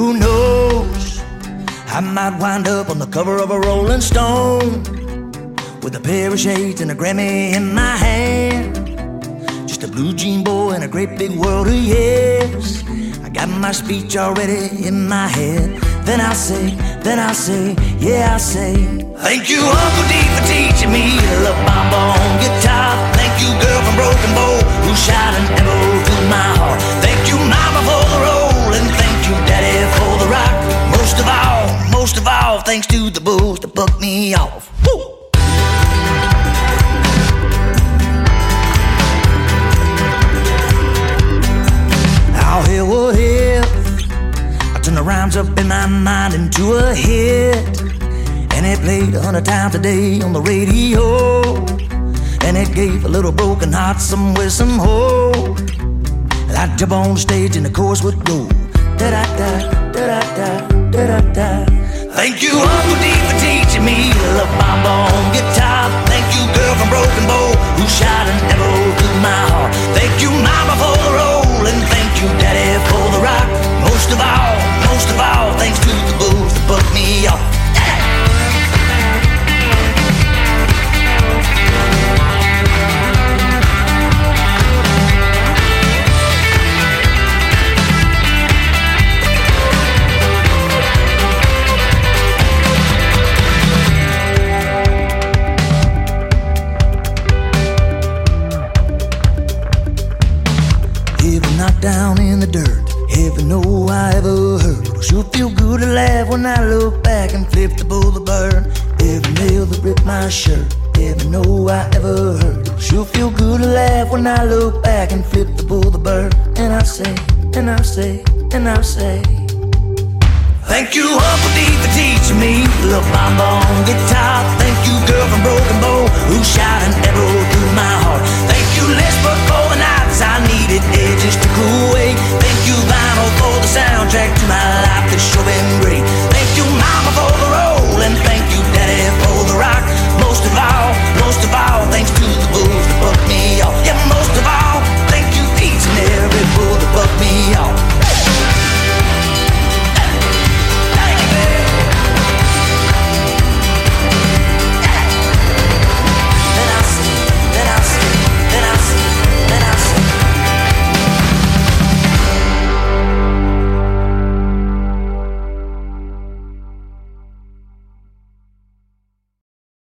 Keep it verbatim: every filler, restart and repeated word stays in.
Who knows? I might wind up on the cover of a Rolling Stone with a pair of shades and a Grammy in my hand. Just a blue jean boy in a great big world of yes. I got my speech already in my head. Then I'll say, then I'll say, yeah, I'll say, thank you, Uncle D, for teaching me to love Bamba on guitar. Thank you, girl from Broken Bow, who shot an arrow through my heart. Thank you, Mama, for the roll, and thank you, Daddy, for the rock. Most of all, most of all, thanks to the booze that bucked me off. Woo! Now hear what if I turn the rhymes up in my mind into a hit, and it played a hundred times a day on the radio, and it gave a little broken heart somewhere, some hope. And I'd jump on stage and the chorus would go da-da-da, da-da-da, da-da-da. Thank you, Uncle D, for teaching me to love Bamba on guitar. Thank you, girl from Broken Bow, who shot an arrow through my heart. Thank you, Mama, for the roll, and thank you, Daddy, for the rock. Most of all, most of all, thanks to the booze that bucked me off. Knocked down in the dirt, heaven know I ever heard. It'll sure feel good to laugh when I look back and flip the bull the bird. Every nail that ripped my shirt, heaven know I ever heard. It'll sure feel good to laugh when I look back and flip the bull the bird. And I say, and I say, and I say, thank you, Uncle D, for teaching me to love Bamba on guitar. Thank you, girl from Broken Bow, who shot an arrow through my heart. Thank you, Lisbeth, for the nights I needed edges to cool